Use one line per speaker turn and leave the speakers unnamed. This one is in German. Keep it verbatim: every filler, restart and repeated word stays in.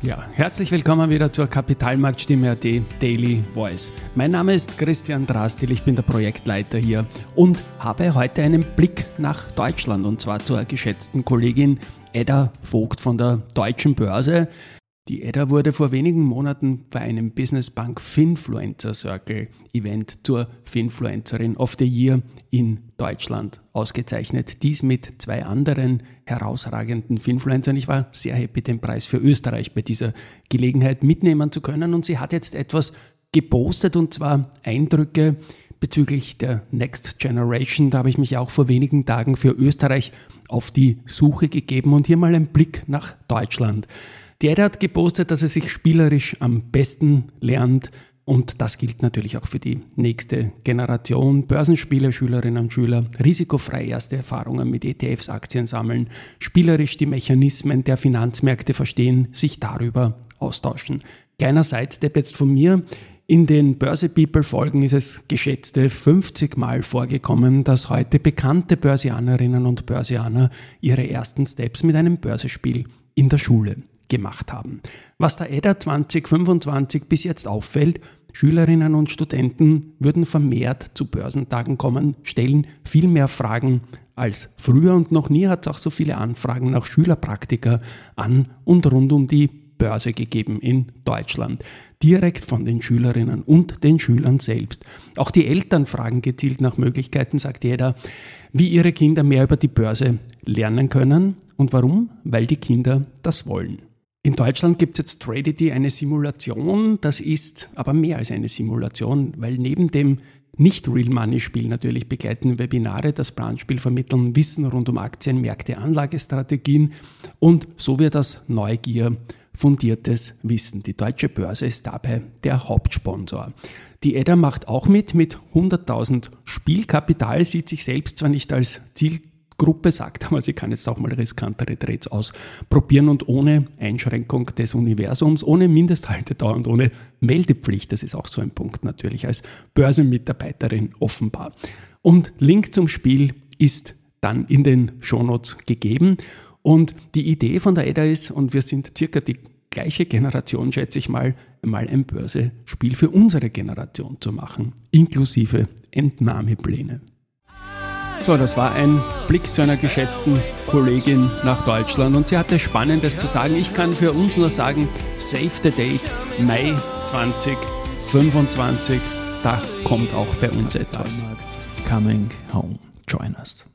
Ja, herzlich willkommen wieder zur Kapitalmarktstimme punkt at Daily Voice. Mein Name ist Christian Drastil, ich bin der Projektleiter hier und habe heute einen Blick nach Deutschland und zwar zur geschätzten Kollegin Edda Vogt von der Deutschen Börse. Die Edda wurde vor wenigen Monaten bei einem Businessbank Finfluencer Circle Event zur Finfluencerin of the Year in Deutschland ausgezeichnet. Dies mit zwei anderen herausragenden Finfluencern. Ich war sehr happy, den Preis für Österreich bei dieser Gelegenheit mitnehmen zu können. Und sie hat jetzt etwas gepostet, und zwar Eindrücke bezüglich der Next Generation. Da habe ich mich auch vor wenigen Tagen für Österreich auf die Suche gegeben und hier mal ein Blick nach Deutschland. Die Edda hat gepostet, dass er sich spielerisch am besten lernt, und das gilt natürlich auch für die nächste Generation. Börsenspieler, Schülerinnen und Schüler, risikofrei erste Erfahrungen mit E T Fs, Aktien sammeln, spielerisch die Mechanismen der Finanzmärkte verstehen, sich darüber austauschen. Kleiner Sidestep jetzt von mir. In den Börse-People-Folgen ist es geschätzte fünfzig Mal vorgekommen, dass heute bekannte Börsianerinnen und Börsianer ihre ersten Steps mit einem Börsespiel in der Schule gemacht haben. Was der Edda zwanzig fünfundzwanzig bis jetzt auffällt: Schülerinnen und Studenten würden vermehrt zu Börsentagen kommen, stellen viel mehr Fragen als früher, und noch nie hat es auch so viele Anfragen nach Schülerpraktika an und rund um die Börse gegeben in Deutschland. Direkt von den Schülerinnen und den Schülern selbst. Auch die Eltern fragen gezielt nach Möglichkeiten, sagt jeder, wie ihre Kinder mehr über die Börse lernen können. Und warum? Weil die Kinder das wollen. In Deutschland gibt es jetzt Tradity, eine Simulation. Das ist aber mehr als eine Simulation, weil neben dem Nicht-Real-Money-Spiel natürlich begleiten Webinare das Planspiel vermitteln, Wissen rund um Aktien, Märkte, Anlagestrategien, und so wird das Neugier fundiertes Wissen. Die Deutsche Börse ist dabei der Hauptsponsor. Die Edda macht auch mit, mit hunderttausend Spielkapital, sieht sich selbst zwar nicht als Zielgruppe, sagt aber, sie kann jetzt auch mal riskantere Trades ausprobieren und ohne Einschränkung des Universums, ohne Mindesthaltedauer und ohne Meldepflicht. Das ist auch so ein Punkt natürlich als Börsenmitarbeiterin offenbar. Und Link zum Spiel ist dann in den Shownotes gegeben. Und die Idee von der Edda ist, und wir sind circa die gleiche Generation, schätze ich mal, mal ein Börsespiel für unsere Generation zu machen, inklusive Entnahmepläne. So, das war ein Blick zu einer geschätzten Kollegin nach Deutschland, und sie hatte Spannendes zu sagen. Ich kann für uns nur sagen, save the date, Mai zwanzig fünfundzwanzig, da kommt auch bei uns etwas.
Coming home. Join us.